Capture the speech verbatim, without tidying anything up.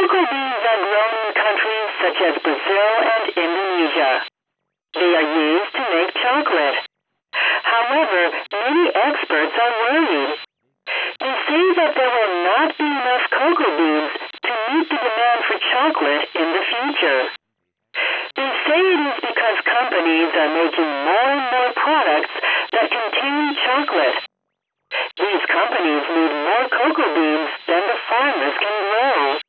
Cocoa beans are grown in countries such as Brazil and Indonesia. They are used to make chocolate. However, many experts are worried. They say that there will not be enough cocoa beans to meet the demand for chocolate in the future. They say it is because companies are making more and more products that contain chocolate. These companies need more cocoa beans than the farmers can grow.